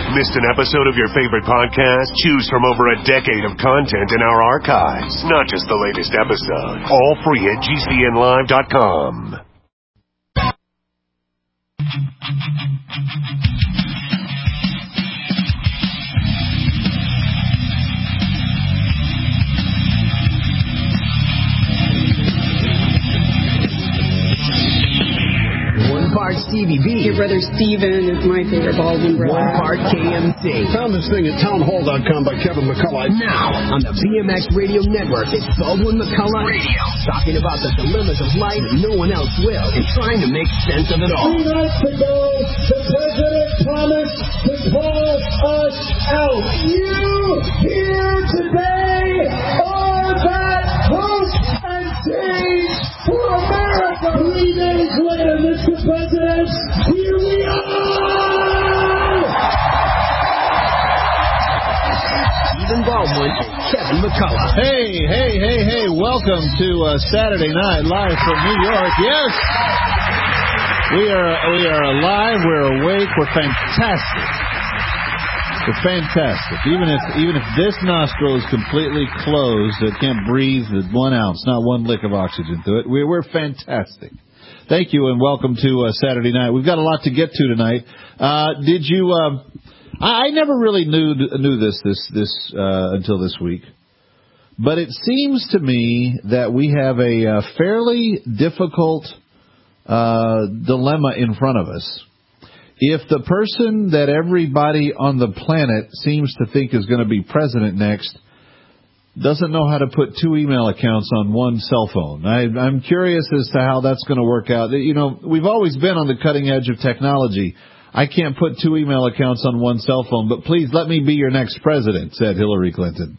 Missed an episode of your favorite podcast? Choose from over a decade of content in our archives, not just the latest episode. All free at GCNlive.com. One part Stevie B. Your brother Steven is my favorite Baldwin brother. One part KMC. Found this thing at townhall.com by Kevin McCullough. Now, on the BMX Radio Network, it's Baldwin McCullough Radio. Talking about the dilemmas of life and no one else will, and trying to make sense of it all. 3 nights ago, the president promised to call us out. You here today are that hope and change for America. 3 days later, Mr. President, here we are! Stephen Baldwin and Kevin McCullough. Hey, welcome to Saturday Night Live from New York. Yes, we are alive, we're awake, we're fantastic. We're fantastic. Even if this nostril is completely closed, it can't breathe 1 ounce, not one lick of oxygen through it, we're fantastic. Thank you and welcome to Saturday Night. We've got a lot to get to tonight. Did you? I never really knew this until this week, but it seems to me that we have a fairly difficult dilemma in front of us. If the person that everybody on the planet seems to think is going to be president next doesn't know how to put 2 email accounts on one cell phone. I'm curious as to how that's going to work out. You know, we've always been on the cutting edge of technology. I can't put 2 email accounts on one cell phone, but please let me be your next president, said Hillary Clinton.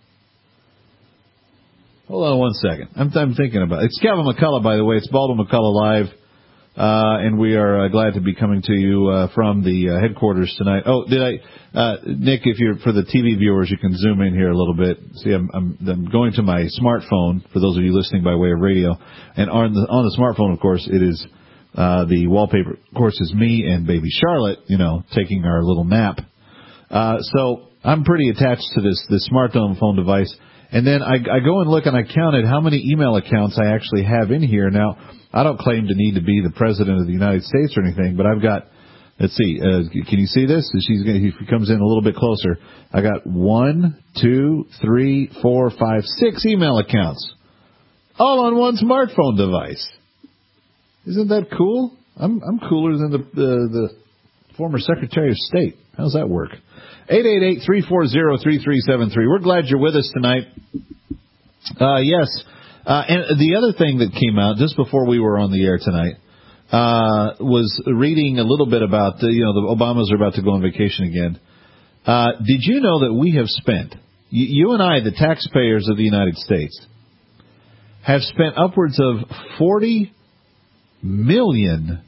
Hold on 1 second. I'm thinking about it. It's Kevin McCullough, by the way. It's Baldwin McCullough Live. And we are glad to be coming to you from the headquarters tonight. Oh, Nick, if you're for the TV viewers, you can zoom in here a little bit. See, I'm going to my smartphone for those of you listening by way of radio, and on the smartphone, of course, it is the wallpaper. Of course, is me and baby Charlotte, taking our little nap. So I'm pretty attached to this smartphone phone device. And then I go and look and I counted how many email accounts I actually have in here. Now, I don't claim to need to be the president of the United States or anything, but I've got, let's see, can you see this? He comes in a little bit closer. I got 1, 2, 3, 4, 5, 6 email accounts, all on one smartphone device. Isn't that cool? I'm cooler than the former Secretary of State. How's that work? 888-340-3373. We're glad you're with us tonight. Yes. And the other thing that came out just before we were on the air tonight was reading a little bit about, the Obamas are about to go on vacation again. Did you know that we have spent, you and I, the taxpayers of the United States, have spent upwards of $40 million.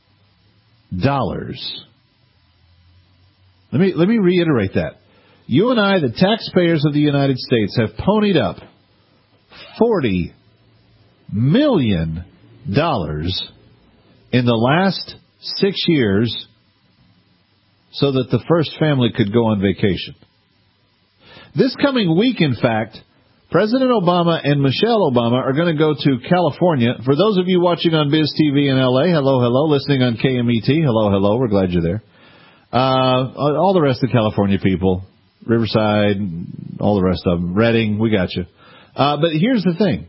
Let me reiterate that. You and I, the taxpayers of the United States, have ponied up $40 million in the last 6 years so that the first family could go on vacation. This coming week, in fact, President Obama and Michelle Obama are going to go to California. For those of you watching on Biz TV in L.A., hello. Listening on KMET, hello. We're glad you're there. All the rest of the California people, Riverside, all the rest of them, Redding, we got you. But here's the thing.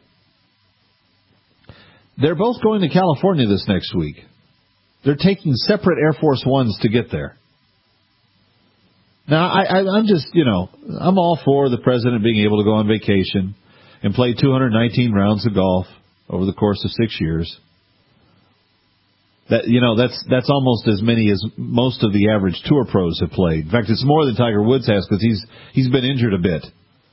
They're both going to California this next week. They're taking separate Air Force Ones to get there. Now, I'm just, I'm all for the president being able to go on vacation and play 219 rounds of golf over the course of 6 years. That's almost as many as most of the average tour pros have played. In fact, it's more than Tiger Woods has because he's been injured a bit.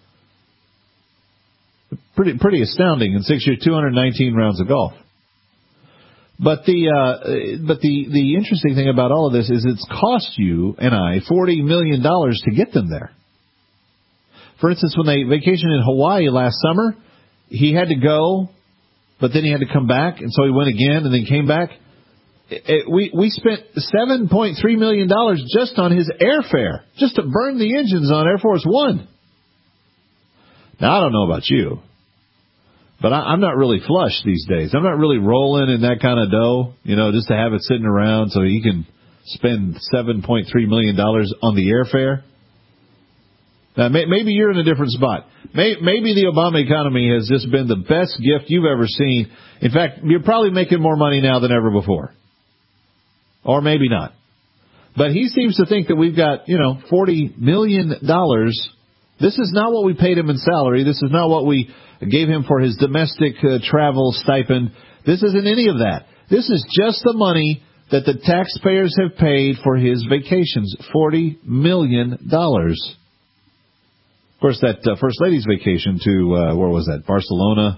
Pretty astounding in 6 years, 219 rounds of golf. But the interesting thing about all of this is it's cost you and I $40 million to get them there. For instance, when they vacationed in Hawaii last summer, he had to go, but then he had to come back, and so he went again and then came back. we spent $7.3 million just on his airfare, just to burn the engines on Air Force One. Now, I don't know about you, but I'm not really flush these days. I'm not really rolling in that kind of dough, just to have it sitting around so he can spend $7.3 million on the airfare. Now, maybe you're in a different spot. Maybe the Obama economy has just been the best gift you've ever seen. In fact, you're probably making more money now than ever before. Or maybe not. But he seems to think that we've got, $40 million. This is not what we paid him in salary. This is not what we gave him for his domestic travel stipend. This isn't any of that. This is just the money that the taxpayers have paid for his vacations. $40 million. Of course, that First Lady's vacation to, where was that? Barcelona.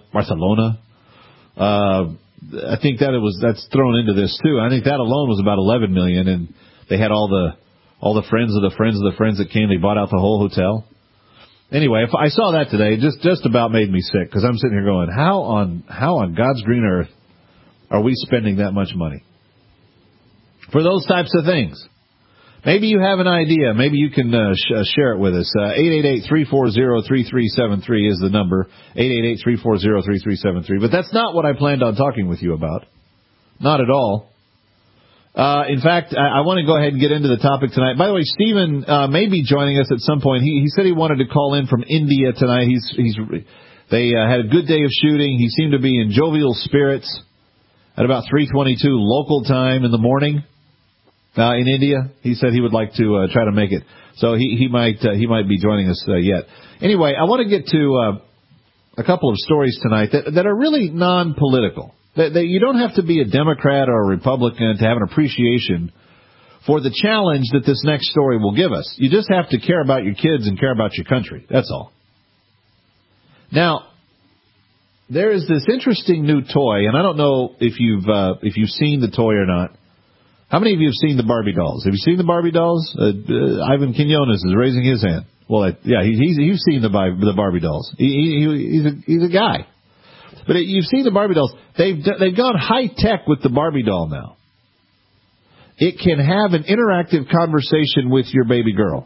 I think that's thrown into this too. I think that alone was about $11 million, and they had all the friends of the friends of the friends that came. They bought out the whole hotel. Anyway, if I saw that today, just about made me sick, because I'm sitting here going, how on God's green earth are we spending that much money for those types of things? Maybe you have an idea. Maybe you can share it with us. 888-340-3373 is the number. 888-340-3373. But that's not what I planned on talking with you about. Not at all. In fact, I want to go ahead and get into the topic tonight. By the way, Stephen may be joining us at some point. He said he wanted to call in from India tonight. They had a good day of shooting. He seemed to be in jovial spirits at about 3:22 local time in the morning. In India, he said he would like to try to make it, so he might be joining us yet. Anyway, I want to get to a couple of stories tonight that are really non-political. That you don't have to be a Democrat or a Republican to have an appreciation for the challenge that this next story will give us. You just have to care about your kids and care about your country. That's all. Now, there is this interesting new toy, and I don't know if you've seen the toy or not. How many of you have seen the Barbie dolls? Have you seen the Barbie dolls? Ivan Quinones is raising his hand. Well, he's seen the Barbie dolls. He's a guy. But you've seen the Barbie dolls. They've gone high tech with the Barbie doll now. It can have an interactive conversation with your baby girl.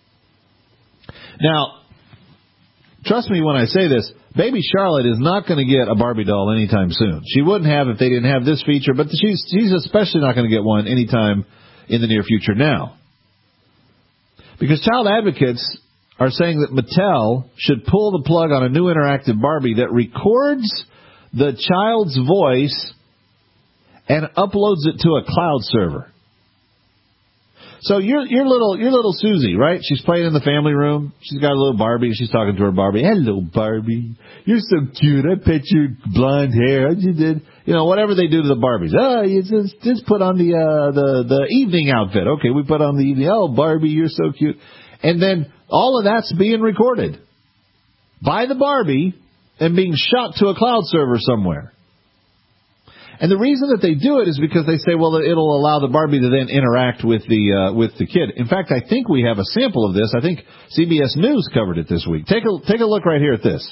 Now, trust me when I say this, baby Charlotte is not going to get a Barbie doll anytime soon. She wouldn't have if they didn't have this feature, but she's especially not going to get one anytime in the near future now. Because child advocates are saying that Mattel should pull the plug on a new interactive Barbie that records the child's voice and uploads it to a cloud server. So your little Susie, right? She's playing in the family room. She's got a little Barbie. She's talking to her Barbie. Hello, Barbie. You're so cute. I pet your blonde hair. You did, whatever they do to the Barbies. Oh, you just put on the evening outfit. Okay, we put on the evening. Oh, Barbie, you're so cute. And then all of that's being recorded by the Barbie and being shot to a cloud server somewhere. And the reason that they do it is because they say, well, it'll allow the Barbie to then interact with the kid. In fact, I think we have a sample of this. I think CBS News covered it this week. Take a look right here at this.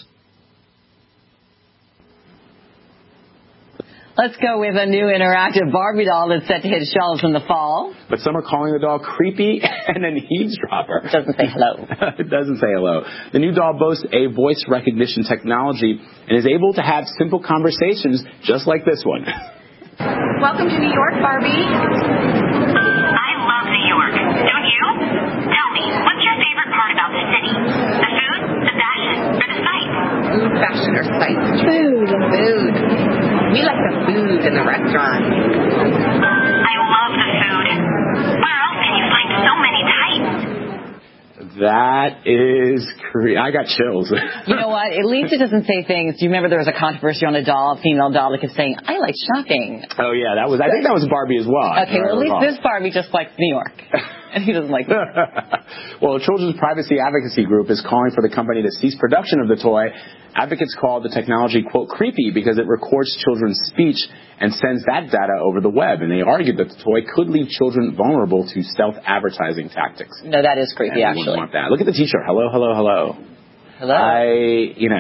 Let's go with a new interactive Barbie doll that's set to hit shelves in the fall. But some are calling the doll creepy and an eavesdropper. It doesn't say hello. It doesn't say hello. The new doll boasts a voice recognition technology and is able to have simple conversations just like this one. Welcome to New York, Barbie. I love New York. Don't you? Tell me, what's your favorite part about the city? The food, the fashion, or the sights? Food, fashion, or sights? Food. We like the food in the restaurant. I love the food. Where else can you find so many types? That is I got chills. You know what? At least it doesn't say things. Do you remember there was a controversy on a female doll that kept saying, I like shopping. Oh, yeah. I think that was Barbie as well. Okay, well, at least this Barbie just likes New York. And he doesn't like New York. Well, a children's privacy advocacy group is calling for the company to cease production of the toy. Advocates call the technology, quote, creepy because it records children's speech and sends that data over the web. And they argued that the toy could leave children vulnerable to stealth advertising tactics. No, that is creepy, and actually. Want that. Look at the T-shirt. Hello, hello, hello. Hello.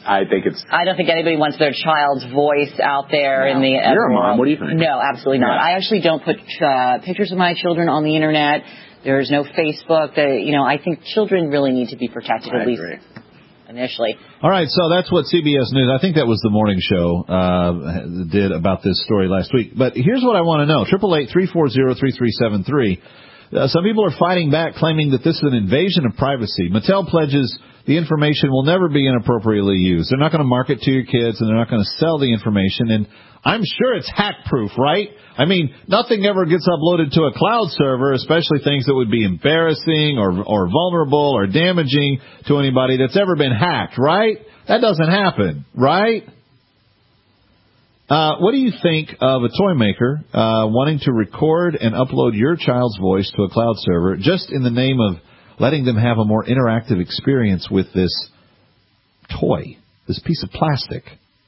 I think it's... I don't think anybody wants their child's voice out there in the... You're a mom. What do you think? No, absolutely not. I actually don't put pictures of my children on the Internet. There's no Facebook. I think children really need to be protected, at least initially. All right, so that's what CBS News, I think that was the morning show, did about this story last week. But here's what I want to know. 888-340-3373. Some people are fighting back, claiming that this is an invasion of privacy. Mattel pledges the information will never be inappropriately used. They're not going to market to your kids, and they're not going to sell the information. And I'm sure it's hack-proof, right? I mean, nothing ever gets uploaded to a cloud server, especially things that would be embarrassing or vulnerable or damaging to anybody that's ever been hacked, right? That doesn't happen, right? What do you think of a toy maker wanting to record and upload your child's voice to a cloud server just in the name of letting them have a more interactive experience with this toy, this piece of plastic?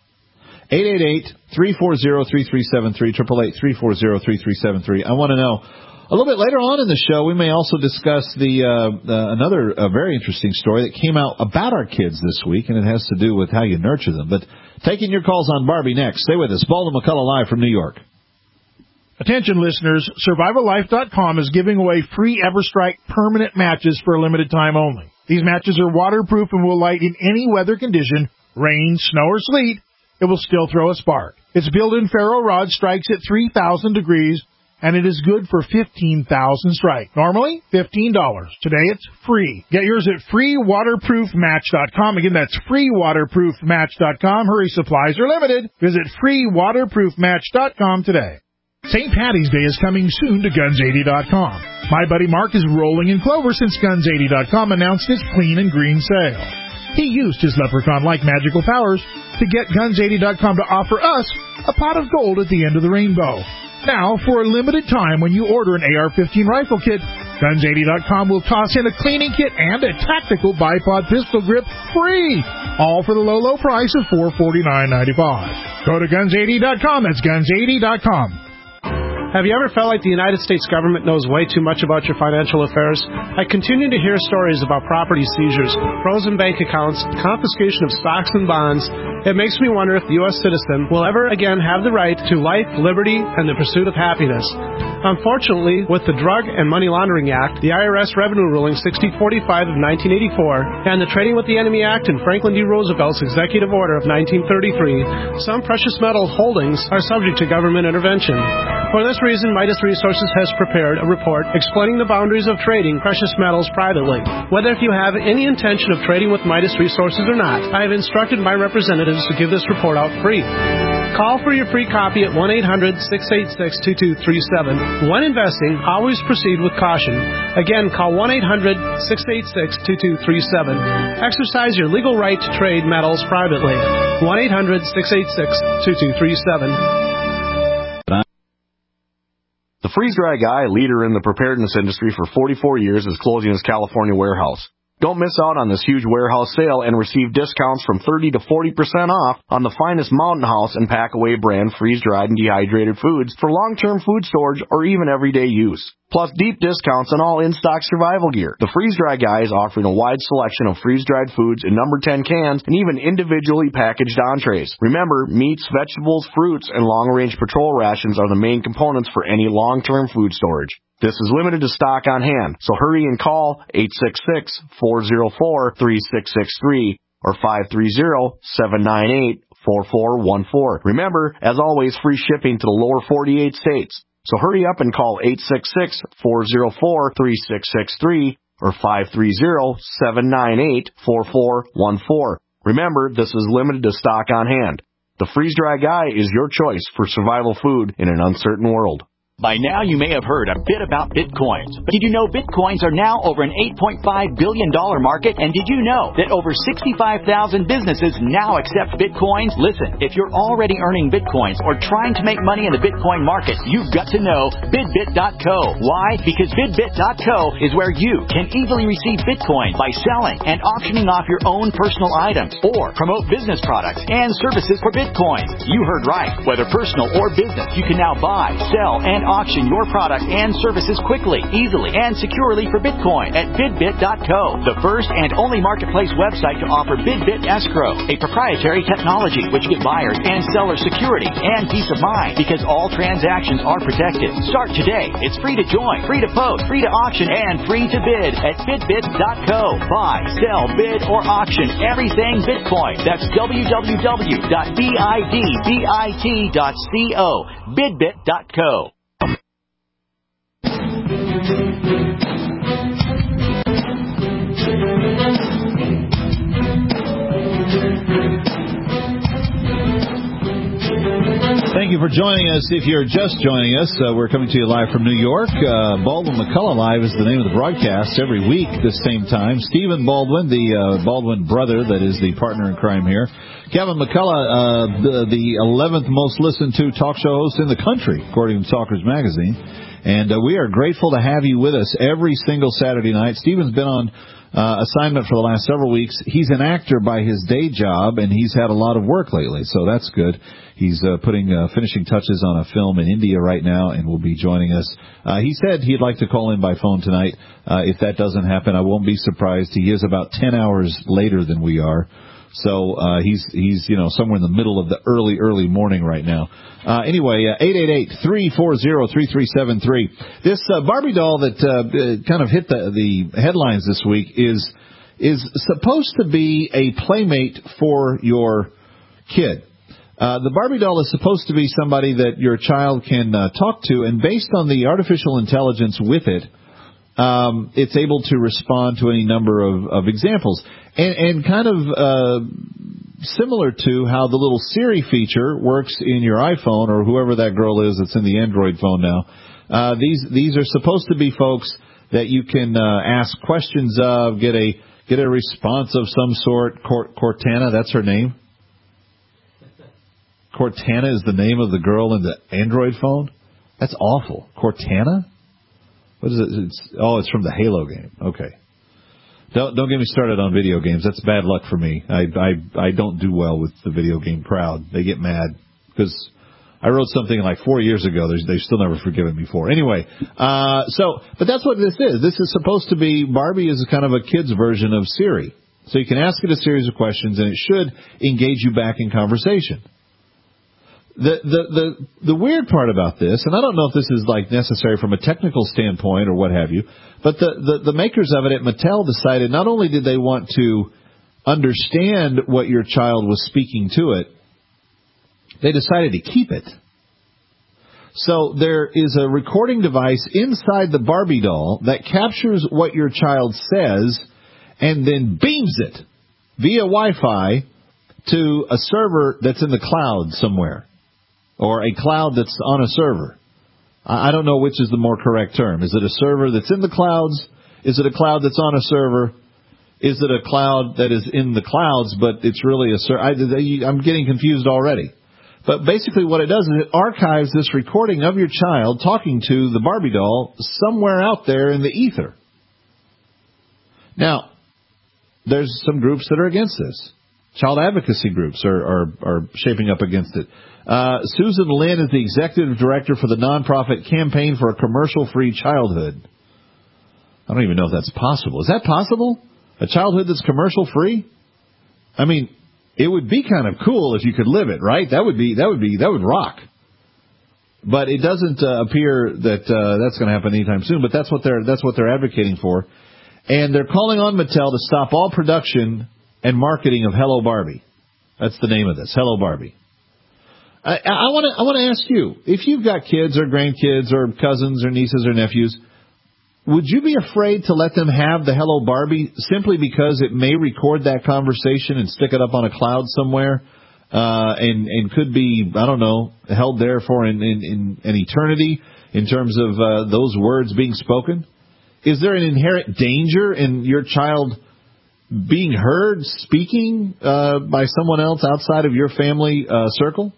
888-340-3373, 888-340-3373. I want to know. A little bit later on in the show, we may also discuss another very interesting story that came out about our kids this week, and it has to do with how you nurture them. But taking your calls on Barbie next. Stay with us. Baldwin McCullough live from New York. Attention, listeners. SurvivalLife.com is giving away free EverStrike permanent matches for a limited time only. These matches are waterproof and will light in any weather condition, rain, snow, or sleet. It will still throw a spark. Its built-in ferro rod strikes at 3,000 degrees, and it is good for 15,000 strike. Normally, $15. Today, it's free. Get yours at freewaterproofmatch.com. Again, that's freewaterproofmatch.com. Hurry, supplies are limited. Visit freewaterproofmatch.com today. St. Patty's Day is coming soon to Guns80.com. My buddy Mark is rolling in clover since Guns80.com announced its clean and green sale. He used his leprechaun-like magical powers to get Guns80.com to offer us a pot of gold at the end of the rainbow. Now, for a limited time, when you order an AR-15 rifle kit, Guns80.com will toss in a cleaning kit and a tactical bipod pistol grip free, all for the low, low price of $449.95. Go to Guns80.com. That's Guns80.com. Have you ever felt like the United States government knows way too much about your financial affairs? I continue to hear stories about property seizures, frozen bank accounts, confiscation of stocks and bonds. It makes me wonder if the U.S. citizen will ever again have the right to life, liberty, and the pursuit of happiness. Unfortunately, with the Drug and Money Laundering Act, the IRS Revenue Ruling 6045 of 1984, and the Trading with the Enemy Act and Franklin D. Roosevelt's Executive Order of 1933, some precious metal holdings are subject to government intervention. For this reason, Midas Resources has prepared a report explaining the boundaries of trading precious metals privately. Whether if you have any intention of trading with Midas Resources or not, I have instructed my representatives to give this report out free. Call for your free copy at 1-800-686-2237. When investing, always proceed with caution. Again, call 1-800-686-2237. Exercise your legal right to trade metals privately. 1-800-686-2237. The freeze-dry guy, leader in the preparedness industry for 44 years, is closing his California warehouse. Don't miss out on this huge warehouse sale and receive discounts from 30 to 40% off on the finest Mountain House and Packaway brand freeze-dried and dehydrated foods for long-term food storage or even everyday use. Plus deep discounts on all in-stock survival gear. The Freeze-Dry Guy is offering a wide selection of freeze-dried foods in number 10 cans and even individually packaged entrees. Remember, meats, vegetables, fruits, and long-range patrol rations are the main components for any long-term food storage. This is limited to stock on hand, so hurry and call 866-404-3663 or 530-798-4414. Remember, as always, free shipping to the lower 48 states. So hurry up and call 866-404-3663 or 530-798-4414. Remember, this is limited to stock on hand. The Freeze-Dry Guy is your choice for survival food in an uncertain world. By now, you may have heard a bit about Bitcoins. But did you know Bitcoins are now over an $8.5 billion market? And did you know that over 65,000 businesses now accept Bitcoins? Listen, if you're already earning Bitcoins or trying to make money in the Bitcoin market, you've got to know BidBit.co. Why? Because BidBit.co is where you can easily receive Bitcoin by selling and auctioning off your own personal items or promote business products and services for Bitcoin. You heard right. Whether personal or business, you can now buy, sell, and auction your product and services quickly, easily, and securely for Bitcoin at BidBit.co, the first and only marketplace website to offer BidBit Escrow, a proprietary technology which gives buyers and sellers security and peace of mind because all transactions are protected. Start today. It's free to join, free to post, free to auction, and free to bid at BidBit.co. Buy, sell, bid, or auction everything Bitcoin. That's www.bidbit.co. BidBit.co. Thank you for joining us. If you're just joining us, we're coming to you live from New York. Baldwin McCullough Live is the name of the broadcast every week this same time. Stephen Baldwin, the Baldwin brother that is the partner in crime here. Kevin McCullough, the 11th most listened to talk show host in the country, according to Talkers Magazine. And we are grateful to have you with us every single Saturday night. Stephen's been on assignment for the last several weeks. He's an actor by his day job, and he's had a lot of work lately, so that's good. He's putting finishing touches on a film in India right now and will be joining us. He said he'd like to call in by phone tonight. If that doesn't happen, I won't be surprised. He is about 10 hours later than we are. So he's somewhere in the middle of the early morning right now. Anyway, 888-340-3373. This Barbie doll that kind of hit the headlines this week is supposed to be a playmate for your kid. The Barbie doll is supposed to be somebody that your child can talk to, and based on the artificial intelligence with it, it's able to respond to any number of examples. And kind of similar to how the little Siri feature works in your iPhone or whoever that girl is that's in the Android phone now. These are supposed to be folks that you can ask questions of, get a response of some sort. Cortana, that's her name. Cortana is the name of the girl in the Android phone? That's awful. Cortana? What is it? It's from the Halo game. Okay. Don't get me started on video games. That's bad luck for me. I don't do well with the video game crowd. They get mad because I wrote something like 4 years ago. They've still never forgiven me for. Anyway, but that's what this is. This is supposed to be, Barbie is kind of a kid's version of Siri. So you can ask it a series of questions and it should engage you back in conversation. The weird part about this, and I don't know if this is like necessary from a technical standpoint or what have you, but the makers of it at Mattel decided not only did they want to understand what your child was speaking to it, they decided to keep it. So there is a recording device inside the Barbie doll that captures what your child says and then beams it via Wi-Fi to a server that's in the cloud somewhere. Or a cloud that's on a server. I don't know which is the more correct term. Is it a server that's in the clouds? Is it a cloud that's on a server? Is it a cloud that is in the clouds, but it's really a server? I'm getting confused already. But basically what it does is it archives this recording of your child talking to the Barbie doll somewhere out there in the ether. Now, there's some groups that are against this. Child advocacy groups are shaping up against it. Susan Lin is the executive director for the nonprofit Campaign for a Commercial-Free Childhood. I don't even know if that's possible. Is that possible? A childhood that's commercial-free? I mean, it would be kind of cool if you could live it, right? That would rock. But it doesn't appear that that's going to happen anytime soon. But that's what they're advocating for, and they're calling on Mattel to stop all production and marketing of Hello Barbie. That's the name of this, Hello Barbie. I want to ask you, if you've got kids or grandkids or cousins or nieces or nephews, would you be afraid to let them have the Hello Barbie simply because it may record that conversation and stick it up on a cloud somewhere and could be, I don't know, held there for in an eternity in terms of those words being spoken? Is there an inherent danger in your child being heard speaking by someone else outside of your family circle?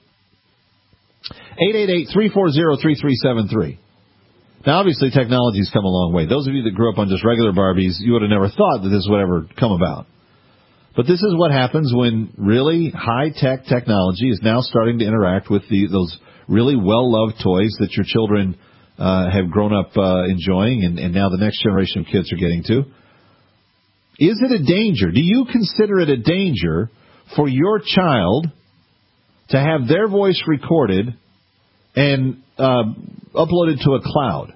888-340-3373. Now, obviously, technology's come a long way. Those of you that grew up on just regular Barbies, you would have never thought that this would ever come about. But this is what happens when really high-tech technology is now starting to interact with those really well-loved toys that your children have grown up enjoying, and now the next generation of kids are getting to. Is it a danger? Do you consider it a danger for your child to have their voice recorded and uploaded to a cloud?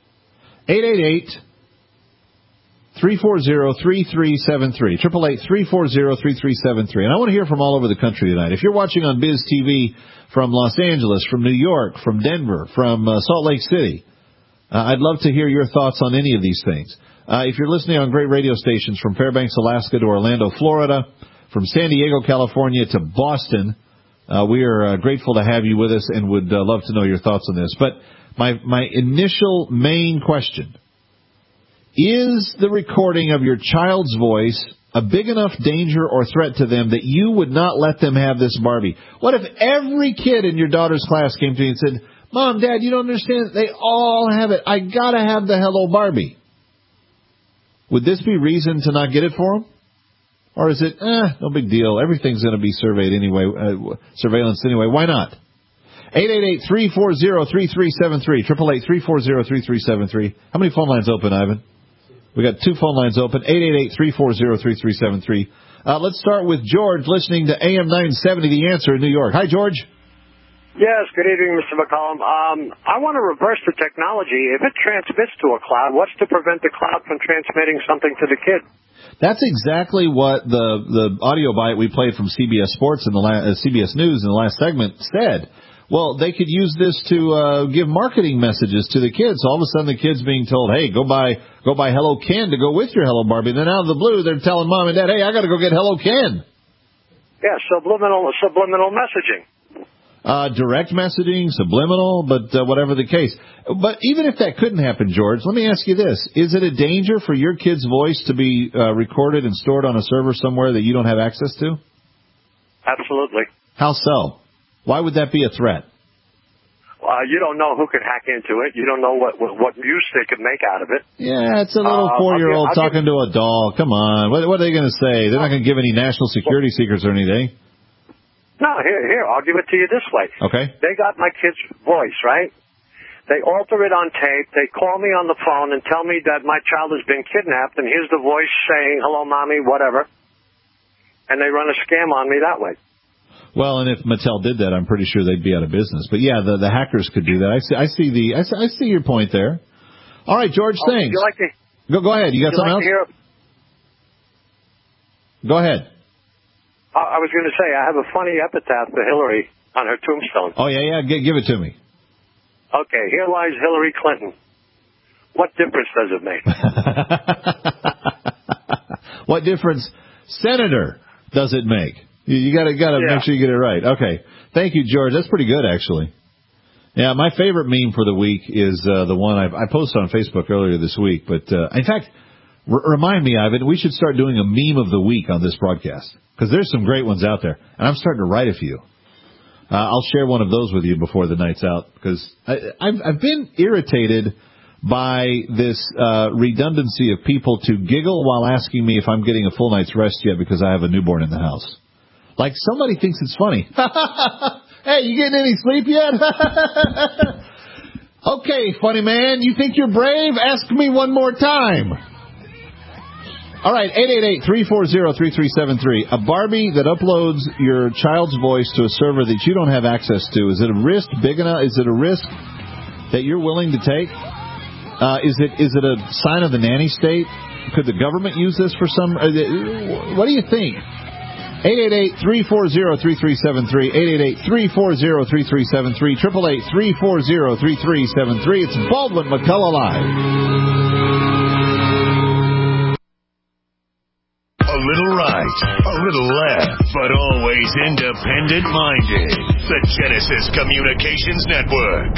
888-340-3373. 888-340-3373. And I want to hear from all over the country tonight. If you're watching on Biz TV from Los Angeles, from New York, from Denver, from Salt Lake City, I'd love to hear your thoughts on any of these things. If you're listening on great radio stations from Fairbanks, Alaska to Orlando, Florida, from San Diego, California to Boston, we are grateful to have you with us and would love to know your thoughts on this. But my initial main question, is the recording of your child's voice a big enough danger or threat to them that you would not let them have this Barbie? What if every kid in your daughter's class came to you and said, Mom, Dad, you don't understand. They all have it. I got to have the Hello Barbie. Would this be reason to not get it for them? Or is it, no big deal. Everything's going to be surveyed anyway, surveillance anyway. Why not? 888-340-3373. 888-340-3373. How many phone lines open, Ivan? We got 2 phone lines open. 888-340-3373. Let's start with George listening to AM 970, The Answer in New York. Hi, George. Yes, good evening, Mr. McCollum. I want to reverse the technology. If it transmits to a cloud, what's to prevent the cloud from transmitting something to the kid? That's exactly what the audio bite we played from CBS Sports in the CBS News in the last segment said. Well, they could use this to give marketing messages to the kids. All of a sudden, the kid's being told, "Hey, go buy Hello Ken to go with your Hello Barbie." And then out of the blue, they're telling Mom and Dad, "Hey, I got to go get Hello Ken." Yeah, subliminal messaging. Direct messaging, subliminal, but whatever the case. But even if that couldn't happen, George, let me ask you this. Is it a danger for your kid's voice to be recorded and stored on a server somewhere that you don't have access to? Absolutely. How so? Why would that be a threat? You don't know who could hack into it. You don't know what use they could make out of it. Yeah, it's a little 4-year-old talking to a doll. Come on. What are they going to say? They're not going to give any national security secrets or anything. No, here, I'll give it to you this way. Okay. They got my kid's voice, right? They alter it on tape. They call me on the phone and tell me that my child has been kidnapped, and here's the voice saying, "Hello, Mommy," whatever. And they run a scam on me that way. Well, and if Mattel did that, I'm pretty sure they'd be out of business. But yeah, the hackers could do that. I see your point there. All right, George, thanks. You like to, go ahead. You got something else? Go ahead. I was going to say, I have a funny epitaph for Hillary on her tombstone. Oh, yeah. Give it to me. Okay, here lies Hillary Clinton. What difference does it make? What difference, Senator, does it make? You got to make sure you get it right. Okay. Thank you, George. That's pretty good, actually. Yeah, my favorite meme for the week is the one I posted on Facebook earlier this week. But, in fact, remind me, Ivan, we should start doing a meme of the week on this broadcast. Because there's some great ones out there. And I'm starting to write a few. I'll share one of those with you before the night's out. Because I've been irritated by this redundancy of people to giggle while asking me if I'm getting a full night's rest yet because I have a newborn in the house. Like somebody thinks it's funny. Hey, you getting any sleep yet? Okay, funny man, you think you're brave? Ask me one more time. All right, 888-340-3373. A Barbie that uploads your child's voice to a server that you don't have access to. Is it a risk big enough? Is it a risk that you're willing to take? Is it a sign of the nanny state? Could the government use this for some? What do you think? 888-340-3373. 888-340-3373. 888-340-3373. It's Baldwin McCullough Live. A little right, a little left, but always independent-minded. The Genesis Communications Network,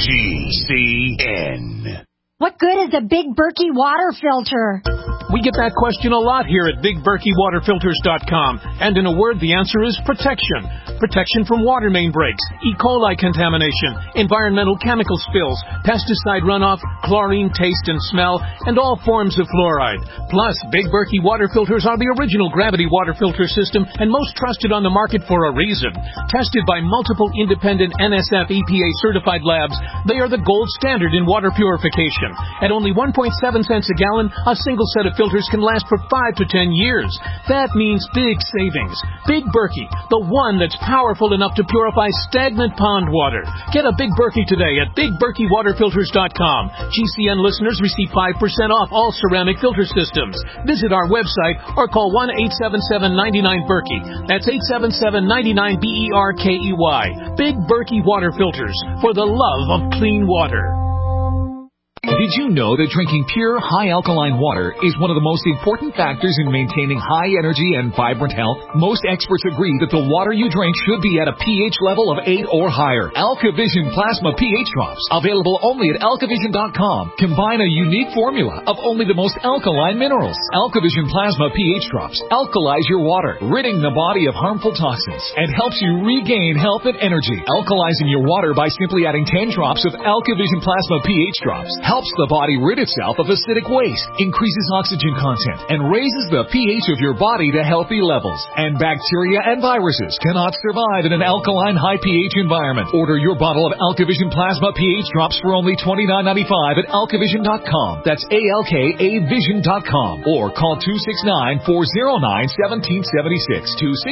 GCN. What good is a Big Berkey water filter? We get that question a lot here at BigBerkeyWaterFilters.com. And in a word, the answer is protection. protection from water main breaks, E. coli contamination, environmental chemical spills, pesticide runoff, chlorine taste and smell, and all forms of fluoride. Plus, Big Berkey water filters are the original gravity water filter system and most trusted on the market for a reason. Tested by multiple independent NSF EPA certified labs, they are the gold standard in water purification. At only 1.7 cents a gallon, a single set of filters can last for 5 to 10 years. That means big savings. Big Berkey, the one that's powerful enough to purify stagnant pond water. Get a Big Berkey today at BigBerkeyWaterFilters.com. GCN listeners receive 5% off all ceramic filter systems. Visit our website or call 1-877-99-BERKEY. That's 877-99-BERKEY. Big Berkey Water Filters, for the love of clean water. Did you know that drinking pure, high-alkaline water is one of the most important factors in maintaining high energy and vibrant health? Most experts agree that the water you drink should be at a pH level of 8 or higher. AlkaVision Plasma pH Drops, available only at alkavision.com, combine a unique formula of only the most alkaline minerals. AlkaVision Plasma pH Drops alkalize your water, ridding the body of harmful toxins, and helps you regain health and energy. Alkalizing your water by simply adding 10 drops of AlkaVision Plasma pH Drops helps the body rid itself of acidic waste, increases oxygen content, and raises the pH of your body to healthy levels. And bacteria and viruses cannot survive in an alkaline high pH environment. Order your bottle of AlkaVision Plasma pH Drops for only $29.95 at alkavision.com. That's ALKAvision.com. Or call 269-409-1776.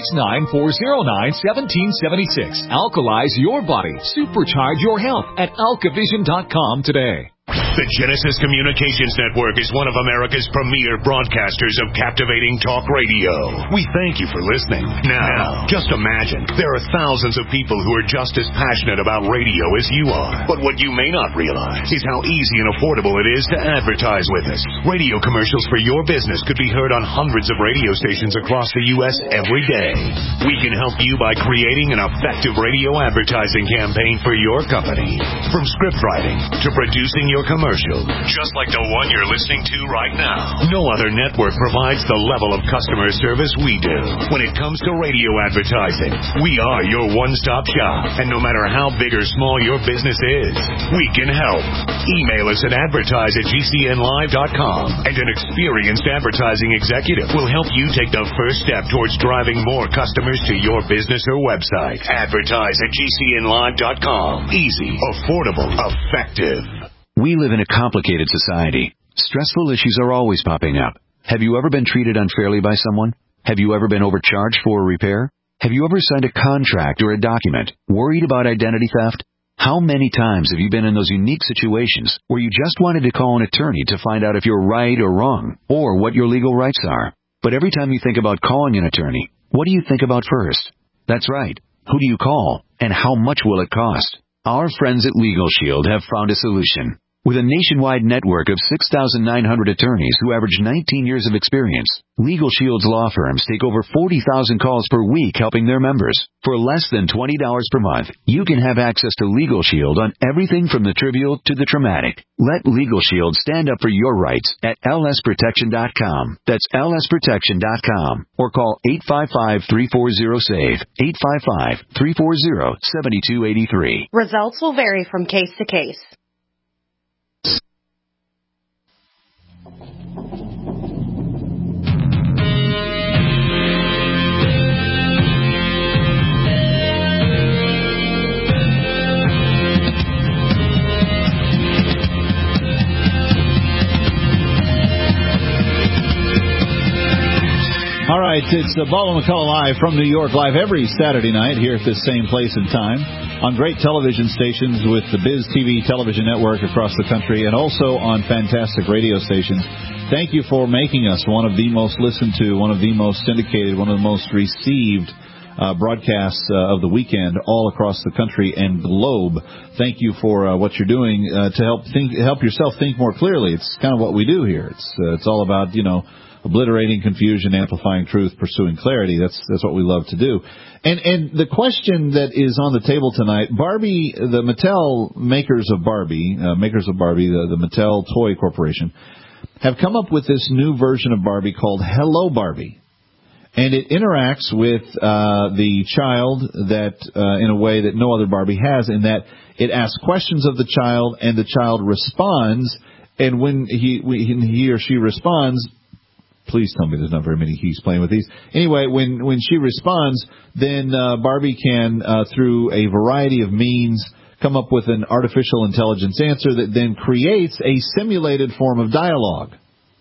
269-409-1776. Alkalize your body. Supercharge your health at alkavision.com today. The Genesis Communications Network is one of America's premier broadcasters of captivating talk radio. We thank you for listening. Now, just imagine, there are thousands of people who are just as passionate about radio as you are. But what you may not realize is how easy and affordable it is to advertise with us. Radio commercials for your business could be heard on hundreds of radio stations across the U.S. every day. We can help you by creating an effective radio advertising campaign for your company. From script writing to producing your commercial, just like the one you're listening to right now. No other network provides the level of customer service we do. When it comes to radio advertising, we are your one-stop shop. And no matter how big or small your business is, we can help. Email us at advertise@gcnlive.com, and an experienced advertising executive will help you take the first step towards driving more customers to your business or website. Advertise@gcnlive.com. Easy, affordable, effective. We live in a complicated society. Stressful issues are always popping up. Have you ever been treated unfairly by someone? Have you ever been overcharged for a repair? Have you ever signed a contract or a document worried about identity theft? How many times have you been in those unique situations where you just wanted to call an attorney to find out if you're right or wrong, or what your legal rights are? But every time you think about calling an attorney, what do you think about first? That's right. Who do you call, and how much will it cost? Our friends at Legal Shield have found a solution. With a nationwide network of 6,900 attorneys who average 19 years of experience, Legal Shield's law firms take over 40,000 calls per week helping their members. For less than $20 per month, you can have access to Legal Shield on everything from the trivial to the traumatic. Let Legal Shield stand up for your rights at lsprotection.com. That's lsprotection.com. Or call 855-340-SAVE. 855-340-7283. Results will vary from case to case. All right, it's Baldwin McCullough Live from New York, live every Saturday night here at this same place and time on great television stations with the Biz TV television network across the country and also on fantastic radio stations. Thank you for making us one of the most listened to, one of the most syndicated, one of the most received broadcasts of the weekend all across the country and globe. Thank you for what you're doing to help yourself think more clearly. It's kind of what we do here. It's all about, obliterating confusion, amplifying truth, pursuing clarity. That's what we love to do. And the question that is on the table tonight, Barbie, the Mattel makers of Barbie, the Mattel Toy Corporation, have come up with this new version of Barbie called Hello Barbie. And it interacts with the child that in a way that no other Barbie has, in that it asks questions of the child, and the child responds. And when he or she responds, please tell me there's not very many he's playing with these. Anyway, when she responds, then Barbie can, through a variety of means, come up with an artificial intelligence answer that then creates a simulated form of dialogue.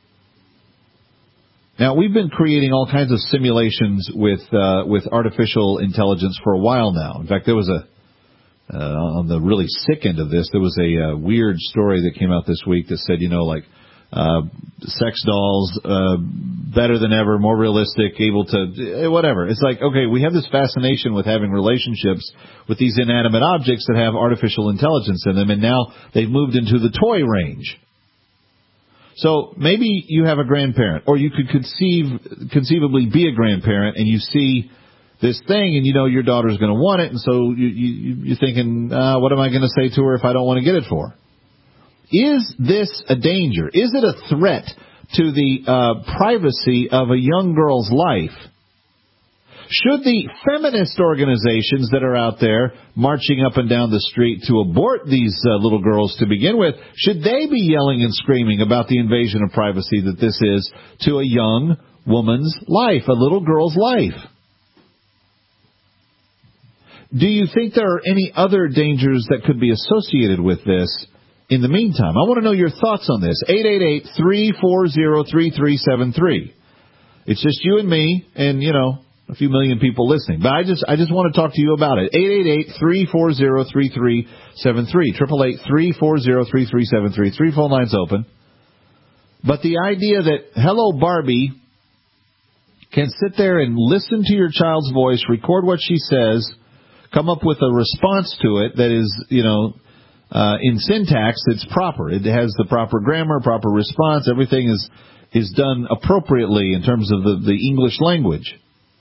Now, we've been creating all kinds of simulations with artificial intelligence for a while now. In fact, there was on the really sick end of this, there was a weird story that came out this week that said, sex dolls, better than ever, more realistic, able to, whatever. It's like, okay, we have this fascination with having relationships with these inanimate objects that have artificial intelligence in them, and now they've moved into the toy range. So maybe you have a grandparent, or you could conceivably be a grandparent, and you see this thing, and you know your daughter's going to want it, and so you're thinking, what am I going to say to her if I don't want to get it for her? Is this a danger? Is it a threat to the privacy of a young girl's life? Should the feminist organizations that are out there marching up and down the street to abort these little girls to begin with, should they be yelling and screaming about the invasion of privacy that this is to a young woman's life, a little girl's life? Do you think there are any other dangers that could be associated with this in the meantime? I want to know your thoughts on this. 888-340-3373. It's just you and me and, a few million people listening. But I just want to talk to you about it. 888-340-3373. 888-340-3373. 3 phone lines open. But the idea that Hello Barbie can sit there and listen to your child's voice, record what she says, come up with a response to it that is, in syntax that's proper. It has the proper grammar, proper response. Everything is done appropriately in terms of the English language.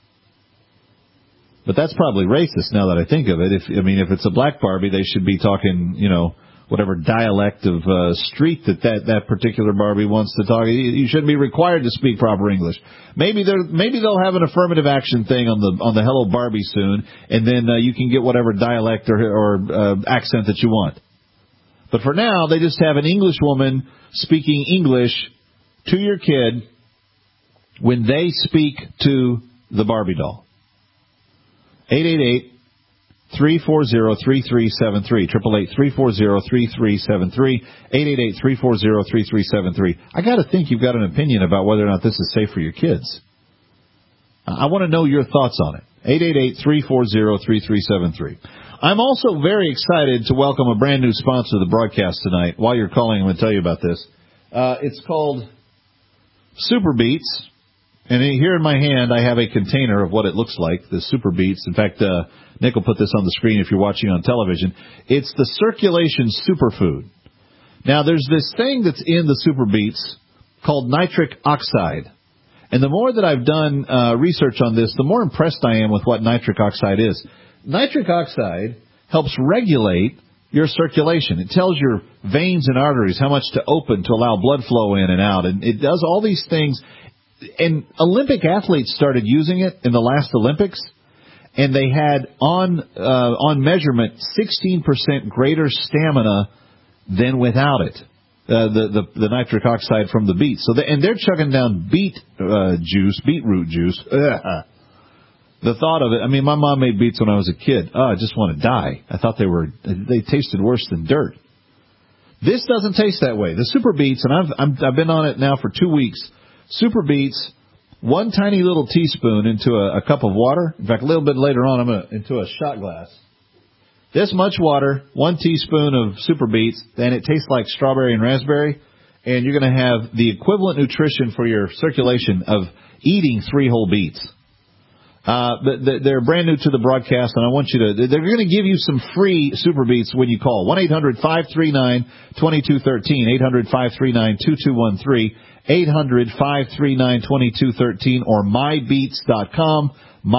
But that's probably racist now that I think of it. If it's a black Barbie, they should be talking, whatever dialect of street that particular Barbie wants to talk. You shouldn't be required to speak proper English. Maybe they'll have an affirmative action thing on the Hello Barbie soon, and then you can get whatever dialect or accent that you want. But for now, they just have an English woman speaking English to your kid when they speak to the Barbie doll. 888-340-3373. 888-340-3373. 888-340-3373. I got to think you've got an opinion about whether or not this is safe for your kids. I want to know your thoughts on it. 888-340-3373. I'm also very excited to welcome a brand new sponsor of the broadcast tonight. While you're calling, I'm going to tell you about this. It's called Super Beets. And here in my hand, I have a container of what it looks like, the Super Beets. In fact, Nick will put this on the screen if you're watching on television. It's the Circulation Superfood. Now, there's this thing that's in the Super Beets called nitric oxide. And the more that I've done research on this, the more impressed I am with what nitric oxide is. Nitric oxide helps regulate your circulation. It tells your veins and arteries how much to open to allow blood flow in and out. And it does all these things. And Olympic athletes started using it in the last Olympics, and they had on measurement 16% greater stamina than without it. The nitric oxide from the beets. And they're chugging down beetroot juice. The thought of it. My mom made beets when I was a kid. I just want to die. I thought they tasted worse than dirt. This doesn't taste that way. The Super Beets, and I've been on it now for 2 weeks. Super Beets, 1 tiny little teaspoon into a cup of water. In fact, a little bit later on, I'm going to into a shot glass. This much water, 1 teaspoon of Super Beets, and it tastes like strawberry and raspberry. And you're going to have the equivalent nutrition for your circulation of eating 3 whole beets. They're brand new to the broadcast, and I want you to. They're going to give you some free Super Beets when you call 1-800-539-2213, 800-539-2213. 800-539-2213 or mybeets.com,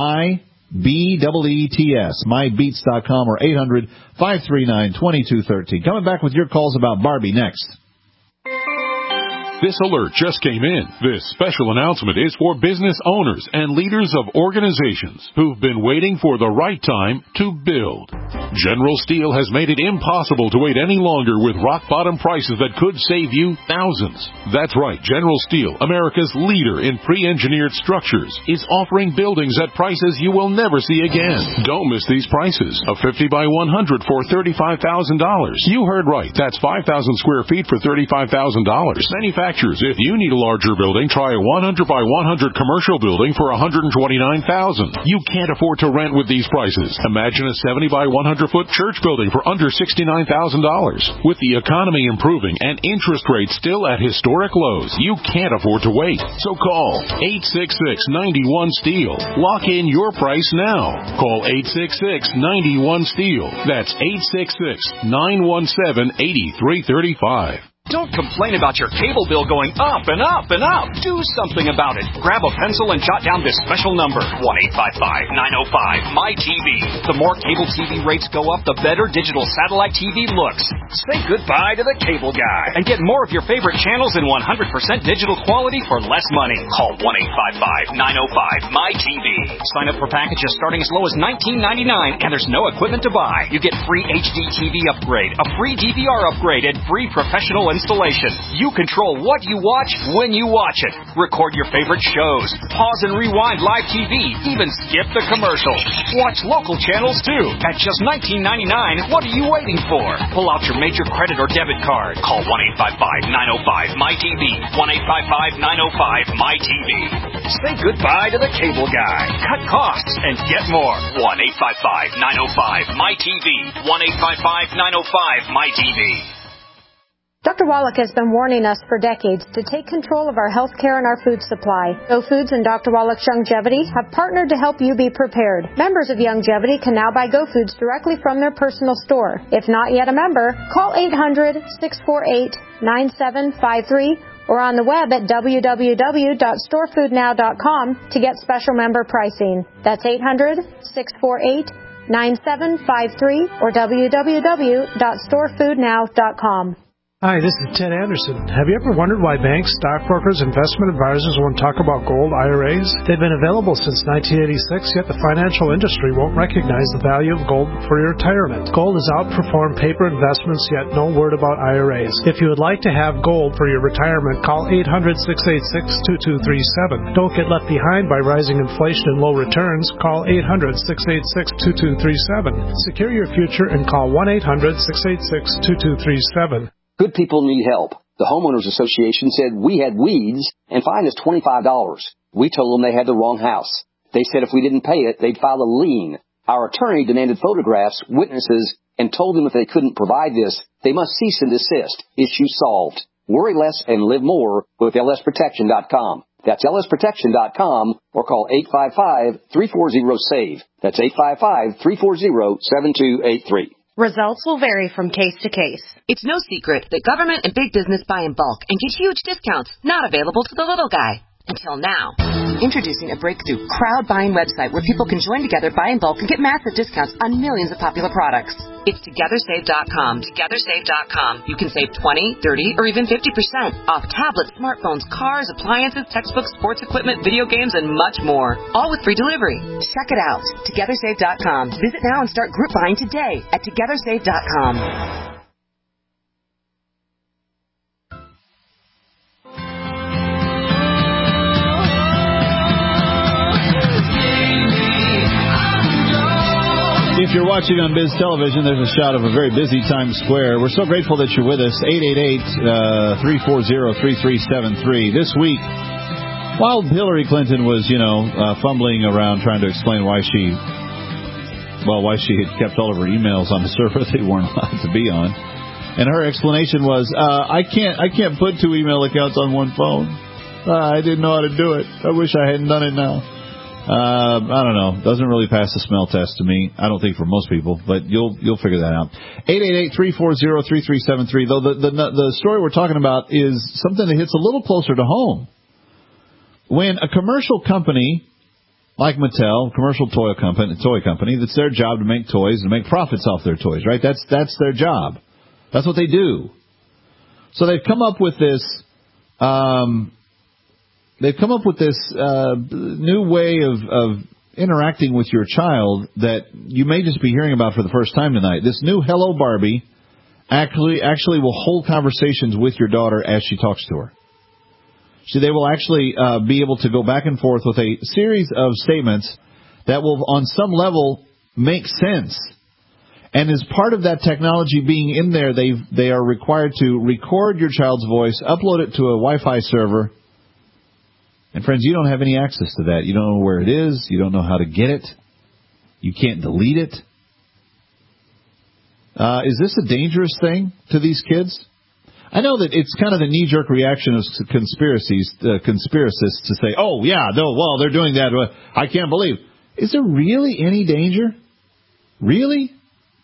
B-E-E-T-S, mybeets.com or 800-539-2213. Coming back with your calls about Barbie next. This alert just came in. This special announcement is for business owners and leaders of organizations who've been waiting for the right time to build. General Steel has made it impossible to wait any longer with rock-bottom prices that could save you thousands. That's right, General Steel, America's leader in pre-engineered structures, is offering buildings at prices you will never see again. Don't miss these prices. A 50 by 100 for $35,000. You heard right. That's 5,000 square feet for $35,000. Manufacturers, if you need a larger building, try a 100 by 100 commercial building for $129,000. You can't afford to rent with these prices. Imagine a 70 by 100 foot church building for under $69,000. With the economy improving and interest rates still at historic lows, you can't afford to wait. So call 866-91-STEEL. Lock in your price now. Call 866-91-STEEL. That's 866-917-8335. Don't complain about your cable bill going up and up and up. Do something about it. Grab a pencil and jot down this special number, 1-855-905-MY-TV. The more cable TV rates go up, the better digital satellite TV looks. Say goodbye to the cable guy and get more of your favorite channels in 100% digital quality for less money. Call 1-855-905-MY-TV. Sign up for packages starting as low as $19.99, and there's no equipment to buy. You get free HD TV upgrade, a free DVR upgrade, and free professional installation. You control what you watch when you watch it. Record your favorite shows. Pause and rewind live TV. Even skip the commercials. Watch local channels too. At just $19.99, what are you waiting for? Pull out your major credit or debit card. Call 1-855-905-MY-TV. 1-855-905-MY-TV. Say goodbye to the cable guy. Cut costs and get more. 1-855-905-MY-TV. 1-855-905-MY-TV. Dr. Wallach has been warning us for decades to take control of our health care and our food supply. Go Foods and Dr. Wallach's Youngevity have partnered to help you be prepared. Members of Youngevity can now buy Go Foods directly from their personal store. If not yet a member, call 800-648-9753 or on the web at www.storefoodnow.com to get special member pricing. That's 800-648-9753 or www.storefoodnow.com. Hi, this is Ted Anderson. Have you ever wondered why banks, stockbrokers, investment advisors won't talk about gold IRAs? They've been available since 1986, yet the financial industry won't recognize the value of gold for your retirement. Gold has outperformed paper investments, yet no word about IRAs. If you would like to have gold for your retirement, call 800-686-2237. Don't get left behind by rising inflation and low returns. Call 800-686-2237. Secure your future and call 1-800-686-2237. Good people need help. The Homeowners Association said we had weeds and fined us $25. We told them they had the wrong house. They said if we didn't pay it, they'd file a lien. Our attorney demanded photographs, witnesses, and told them if they couldn't provide this, they must cease and desist. Issue solved. Worry less and live more with lsprotection.com. That's lsprotection.com or call 855-340-SAVE. That's 855-340-7283. Results will vary from case to case. It's no secret that government and big business buy in bulk and get huge discounts not available to the little guy. Until now. Introducing a breakthrough crowd buying website where people can join together, buy in bulk, and get massive discounts on millions of popular products. It's TogetherSave.com. TogetherSave.com. You can save 20, 30, or even 50% off tablets, smartphones, cars, appliances, textbooks, sports equipment, video games, and much more. All with free delivery. Check it out. TogetherSave.com. Visit now and start group buying today at TogetherSave.com. If you're watching on Biz Television, there's a shot of a very busy Times Square. We're so grateful that you're with us. 888-340-3373. This week, while Hillary Clinton was, fumbling around trying to explain why she had kept all of her emails on the server they weren't allowed to be on, and her explanation was, I can't put two email accounts on one phone. I didn't know how to do it. I wish I hadn't done it now. I don't know. Doesn't really pass the smell test to me. I don't think for most people, but you'll figure that out. 888-340-3373. Though the story we're talking about is something that hits a little closer to home. When a commercial company like Mattel, commercial toy company, that's their job to make toys and make profits off their toys, right? That's their job. That's what they do. So they've come up with this they've come up with this new way of interacting with your child that you may just be hearing about for the first time tonight. This new Hello Barbie actually will hold conversations with your daughter as she talks to her. So they will actually be able to go back and forth with a series of statements that will, on some level, make sense. And as part of that technology being in there, they are required to record your child's voice, upload it to a Wi-Fi server. And friends, you don't have any access to that. You don't know where it is. You don't know how to get it. You can't delete it. Is this a dangerous thing to these kids? I know that it's kind of the knee-jerk reaction of conspiracists to say, oh, yeah, no, well, they're doing that. I can't believe. Is there really any danger? Really?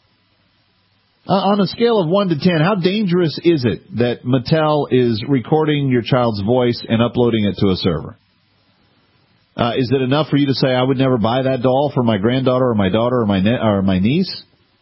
On a scale of 1 to 10, how dangerous is it that Mattel is recording your child's voice and uploading it to a server? Is it enough for you to say, I would never buy that doll for my granddaughter or my daughter or my niece?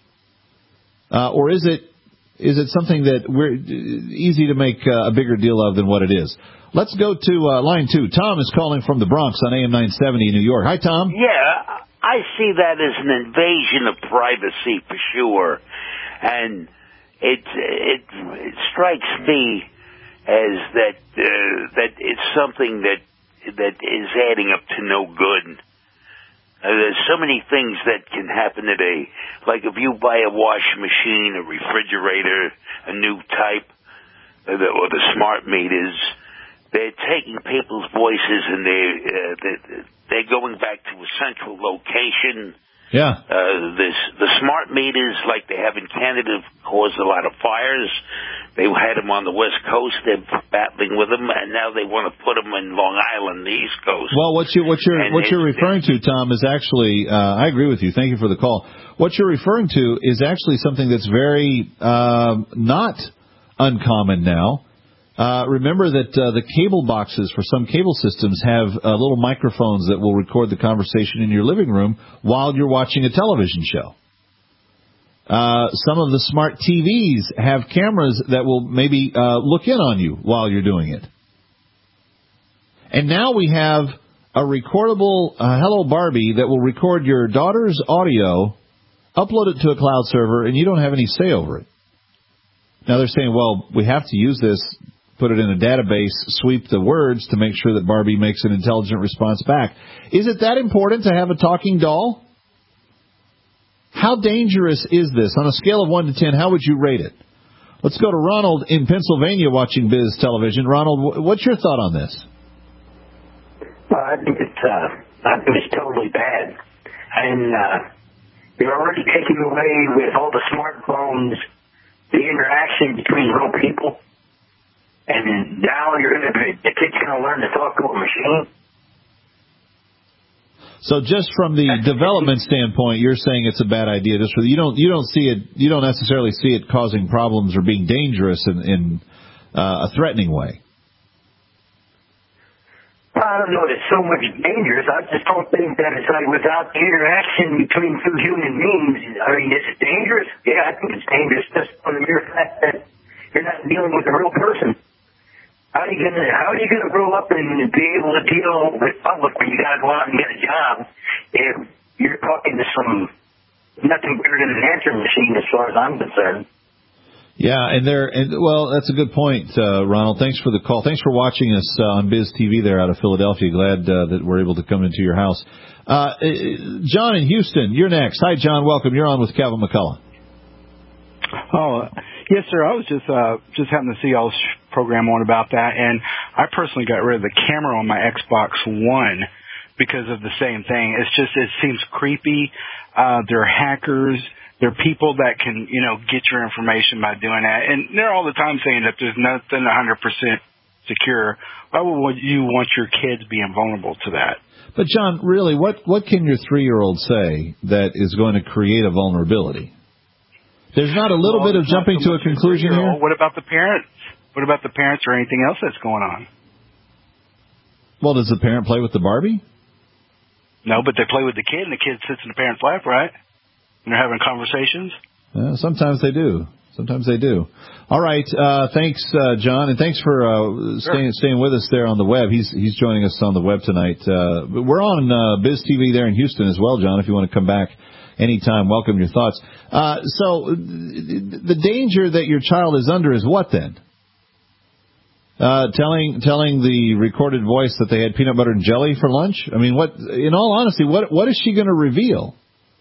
Or is it something that we're easy to make a bigger deal of than what it is? Let's go to line 2. Tom is calling from the Bronx on AM 970 in New York. Hi, Tom. Yeah, I see that as an invasion of privacy for sure. And it strikes me as that it's something that is adding up to no good. There's so many things that can happen today. Like if you buy a washing machine, a refrigerator, a new type, or the smart meters, they're taking people's voices and they're going back to a central location. Yeah. The smart meters, like they have in Canada, cause a lot of fires. They had them on the West Coast. They're battling with them, and now they want to put them in Long Island, the East Coast. Well, what you're referring to, Tom, is actually I agree with you. Thank you for the call. What you're referring to is actually something that's very not uncommon now. Remember that the cable boxes for some cable systems have little microphones that will record the conversation in your living room while you're watching a television show. Some of the smart TVs have cameras that will maybe look in on you while you're doing it. And now we have a recordable Hello Barbie that will record your daughter's audio, upload it to a cloud server, and you don't have any say over it. Now they're saying, well, we have to use this, put it in a database, sweep the words to make sure that Barbie makes an intelligent response back. Is it that important to have a talking doll? How dangerous is this? On a scale of 1 to 10, how would you rate it? Let's go to Ronald in Pennsylvania watching Biz Television. Ronald, what's your thought on this? I think it's totally bad. And you're already taking away with all the smartphones the interaction between real people. And now the kid's going to learn to talk to a machine. So just from the development standpoint, you're saying it's a bad idea. Just you don't see it. You don't necessarily see it causing problems or being dangerous in a threatening way. I don't know that it's so much dangerous. I just don't think that it's like without the interaction between two human beings. I mean, is it dangerous? Yeah, I think it's dangerous just for the mere fact that you're not dealing with a real person. How are you gonna grow up and be able to deal with public when you gotta go out and get a job if you're talking to nothing bigger than an answering machine as far as I'm concerned? Yeah, well, that's a good point, Ronald. Thanks for the call. Thanks for watching us on Biz TV there out of Philadelphia. Glad that we're able to come into your house. John in Houston, you're next. Hi, John. Welcome. You're on with Kevin McCullough. Oh, yes, sir. I was just happened to see y'all's program on about that, and I personally got rid of the camera on my Xbox One because of the same thing. It seems creepy. There are hackers. There are people that can, get your information by doing that. And they're all the time saying that there's nothing 100% secure. Why would you want your kids being vulnerable to that? But, John, really, what can your 3-year-old say that is going to create a vulnerability? There's not a little bit of jumping to a conclusion here? What about the parents? What about the parents or anything else that's going on? Well, does the parent play with the Barbie? No, but they play with the kid, and the kid sits in the parent's lap, right? And they're having conversations? Sometimes they do. Sometimes they do. All right. Thanks, John, and thanks for staying with us there on the web. He's joining us on the web tonight. We're on Biz TV there in Houston as well, John. If you want to come back anytime, welcome your thoughts. So the danger that your child is under is what then? Telling the recorded voice that they had peanut butter and jelly for lunch? I mean, what? In all honesty, what is she going to reveal?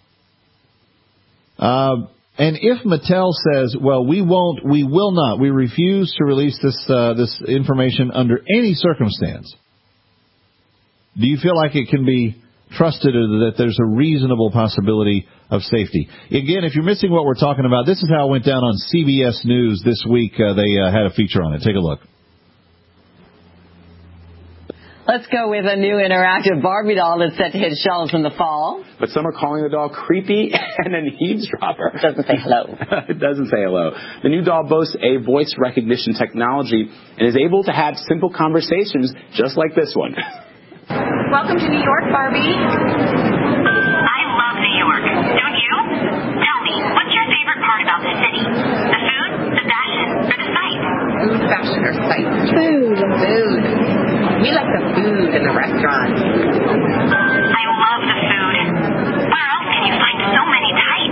And if Mattel says, well, we refuse to release this information under any circumstance, do you feel like it can be trusted or that there's a reasonable possibility of safety? Again, if you're missing what we're talking about, this is how it went down on CBS News this week. They had a feature on it. Take a look. Let's go with a new interactive Barbie doll that's set to hit shelves in the fall. But some are calling the doll creepy and an eavesdropper. It doesn't say hello. It doesn't say hello. The new doll boasts a voice recognition technology and is able to have simple conversations just like this one. Welcome to New York, Barbie. I love New York. Don't you? Tell me, what's your favorite part about the city? The food, the fashion, or the sights? Food, fashion, or sights? Food. We like the food in the restaurant. I love the food. Where else can you find so many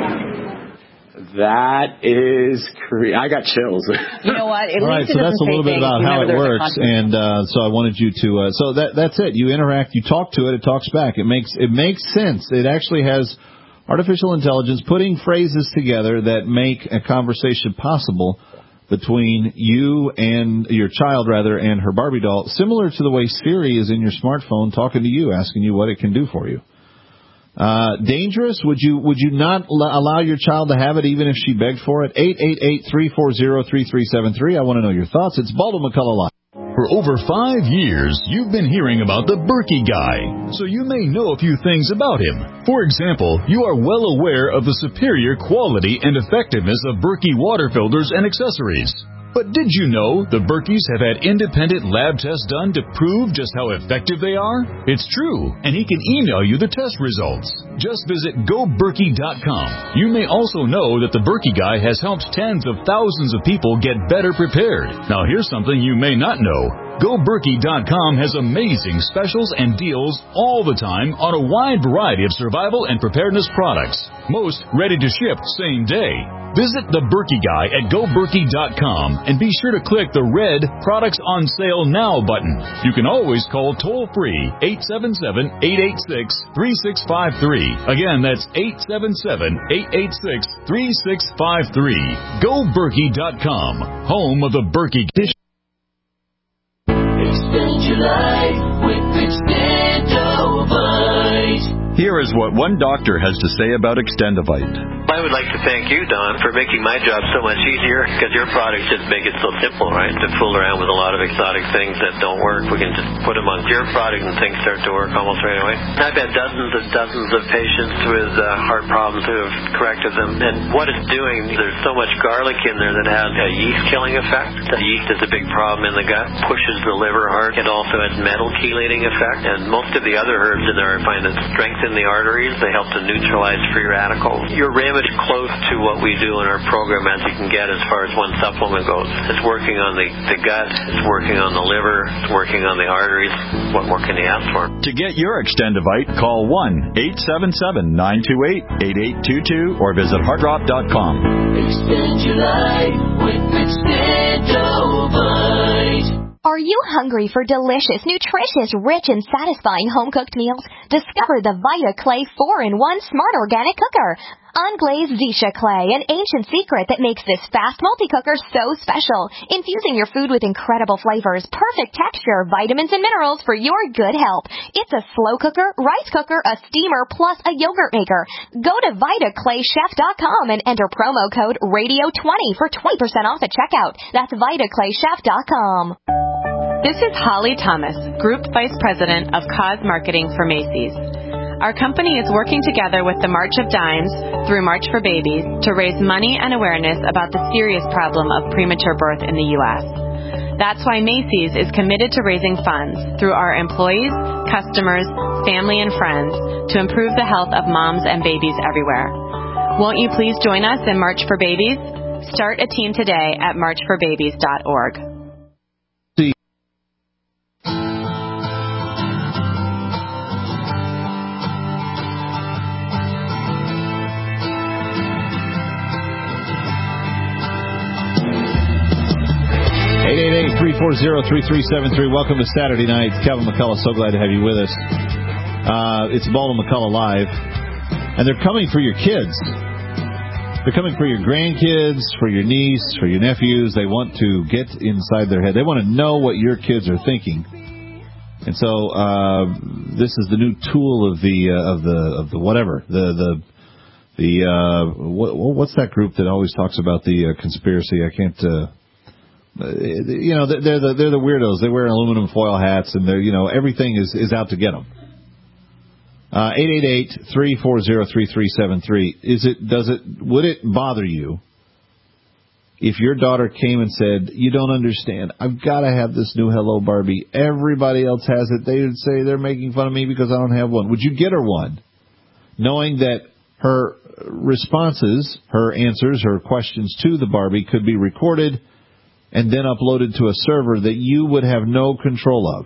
types? That is I got chills. You know what? All right, so that's a little bit about how it works, and so I wanted you to. So that's it. You interact, you talk to it, it talks back. It makes sense. It actually has artificial intelligence putting phrases together that make a conversation possible between you and your child, and her Barbie doll, similar to the way Siri is in your smartphone talking to you, asking you what it can do for you. Dangerous? Would you not allow your child to have it even if she begged for it? 888-340-3373. I want to know your thoughts. It's Baldo McCullough Live. For over 5 years, you've been hearing about the Berkey guy, so you may know a few things about him. For example, you are well aware of the superior quality and effectiveness of Berkey water filters and accessories. But did you know the Berkeys have had independent lab tests done to prove just how effective they are? It's true, and he can email you the test results. Just visit GoBerkey.com. You may also know that the Berkey guy has helped tens of thousands of people get better prepared. Now here's something you may not know. GoBerkey.com has amazing specials and deals all the time on a wide variety of survival and preparedness products. Most ready to ship same day. Visit the Berkey guy at GoBerkey.com and be sure to click the red Products on Sale Now button. You can always call toll-free 877-886-3653. Again, that's 877-886-3653. GoBerkey.com, home of the Berkey. Extend your life with Extendovite. Here is what one doctor has to say about Extendovite. I would like to thank you, Don, for making my job so much easier, because your products just make it so simple, right? To fool around with a lot of exotic things that don't work, we can just put them on your product and things start to work almost right away. I've had dozens and dozens of patients with heart problems who have corrected them, and what it's doing, there's so much garlic in there that has a yeast-killing effect. The yeast is a big problem in the gut, pushes the liver hard. It also has metal chelating effect, and most of the other herbs in there I find that strengthen the arteries. They help to neutralize free radicals. Your ramage close to what we do in our program as you can get as far as one supplement goes. It's working on the gut, it's working on the liver, it's working on the arteries. What more can you ask for? To get your Extendovite, call 1-877-928-8822 or visit heartdrop.com. Extend your life with Extendovite. Are you hungry for delicious, nutritious, rich, and satisfying home-cooked meals? Discover the Vita Clay 4-in-1 Smart Organic Cooker. Unglazed Zisha clay, an ancient secret that makes this fast multi-cooker so special. Infusing your food with incredible flavors, perfect texture, vitamins, and minerals for your good health. It's a slow cooker, rice cooker, a steamer, plus a yogurt maker. Go to VitaClayChef.com and enter promo code RADIO20 for 20% off at checkout. That's VitaClayChef.com. This is Holly Thomas, Group Vice President of Cause Marketing for Macy's. Our company is working together with the March of Dimes through March for Babies to raise money and awareness about the serious problem of premature birth in the U.S. That's why Macy's is committed to raising funds through our employees, customers, family, and friends to improve the health of moms and babies everywhere. Won't you please join us in March for Babies? Start a team today at marchforbabies.org. 888-340-3373. Welcome to Saturday night. Kevin McCullough, so glad to have you with us. It's Baldwin McCullough Live. And they're coming for your kids. They're coming for your grandkids, for your niece, for your nephews. They want to get inside their head. They want to know what your kids are thinking. And so this is the new tool of the whatever. What's that group that always talks about the conspiracy? I can't... they're the weirdos. They wear aluminum foil hats, and everything is out to get them. 888-340-3373. Would it bother you if your daughter came and said, "You don't understand. I've got to have this new Hello Barbie. Everybody else has it. They would say they're making fun of me because I don't have one." Would you get her one, knowing that her responses, her answers, her questions to the Barbie could be recorded and then uploaded to a server that you would have no control of?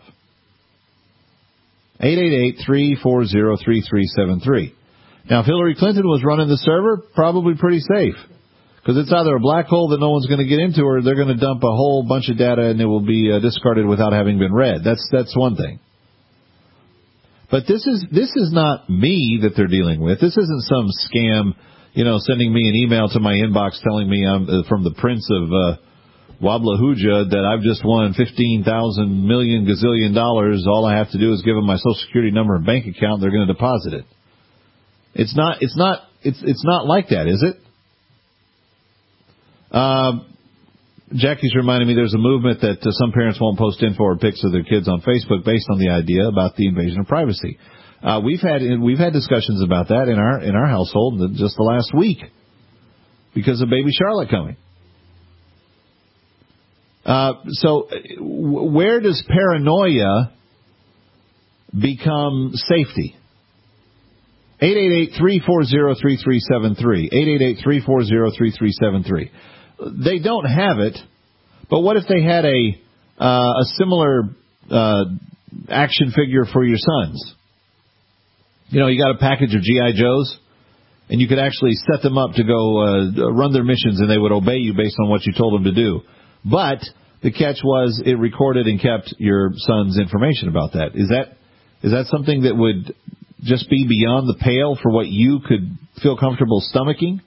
888-340-3373. Now, if Hillary Clinton was running the server, probably pretty safe, because it's either a black hole that no one's going to get into, or they're going to dump a whole bunch of data and it will be discarded without having been read. That's one thing. But this is not me that they're dealing with. This isn't some scam, sending me an email to my inbox telling me I'm from the Prince of Wablahuja that I've just won $15,000 million gazillion. All I have to do is give them my Social Security number and bank account, and they're going to deposit it. It's not like that, is it? Jackie's reminding me there's a movement that some parents won't post info or pics of their kids on Facebook based on the idea about the invasion of privacy. We've had discussions about that in our household just the last week because of baby Charlotte coming. So where does paranoia become safety? 888-340-3373. 888-340-3373. They don't have it, but what if they had a similar action figure for your sons? You got a package of G.I. Joes, and you could actually set them up to go run their missions, and they would obey you based on what you told them to do. But the catch was it recorded and kept your son's information about that. Is that something that would just be beyond the pale for what you could feel comfortable stomaching?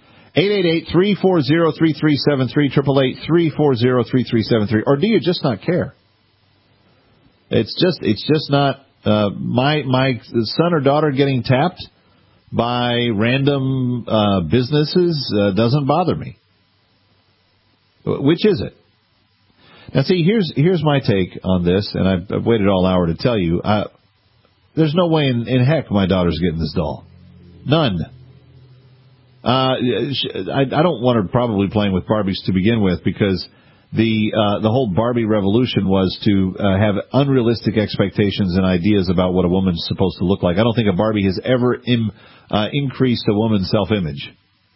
888-340-3373, 888-340-3373. Or do you just not care? It's just not my son or daughter getting tapped by random businesses doesn't bother me. Which is it? Now, see, here's my take on this, and I've waited all hour to tell you. There's no way in heck my daughter's getting this doll. None. I don't want her probably playing with Barbies to begin with, because the whole Barbie revolution was to have unrealistic expectations and ideas about what a woman's supposed to look like. I don't think a Barbie has ever increased a woman's self-image.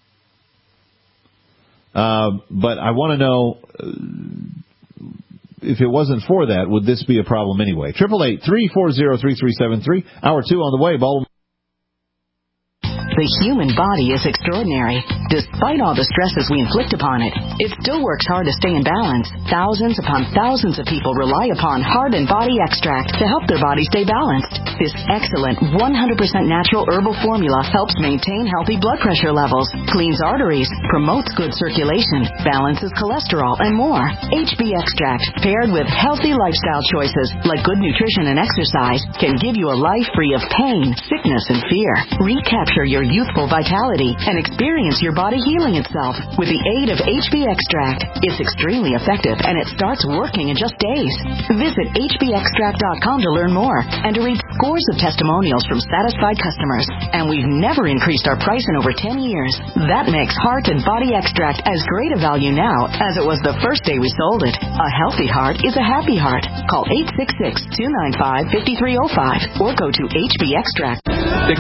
But I want to know, if it wasn't for that, would this be a problem anyway? 888-340-3373. Hour 2 on the way. Baldwin. The human body is extraordinary. Despite all the stresses we inflict upon it, it still works hard to stay in balance. Thousands upon thousands of people rely upon Heart and Body Extract to help their body stay balanced. This excellent 100% natural herbal formula helps maintain healthy blood pressure levels, cleans arteries, promotes good circulation, balances cholesterol, and more. HB Extract, paired with healthy lifestyle choices like good nutrition and exercise, can give you a life free of pain, sickness, and fear. Recapture your youthful vitality and experience your body healing itself with the aid of HB Extract. It's extremely effective, and it starts working in just days. Visit hbextract.com to learn more and to read scores of testimonials from satisfied customers. And we've never increased our price in over 10 years. That makes Heart and Body Extract as great a value now as it was the first day we sold it. A healthy heart is a happy heart. Call 866-295-5305 or go to HB Extract.